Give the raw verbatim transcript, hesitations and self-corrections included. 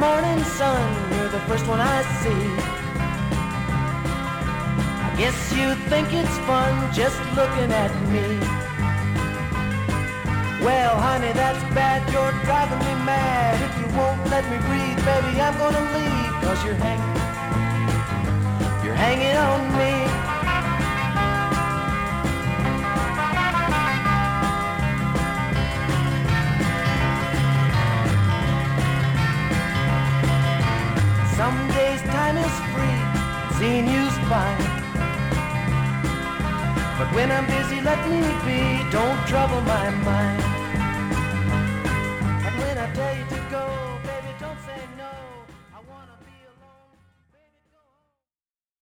morning sun, you're the first one I see. I guess you think it's fun just looking at me. Well, honey, that's bad, you're driving me mad. If you won't let me breathe, baby, I'm gonna leave. Cause you're hanging, you're hanging on me. Some days time is free, seeing you's fine. But when I'm busy, let me be, don't trouble my mind. And when I tell you to go,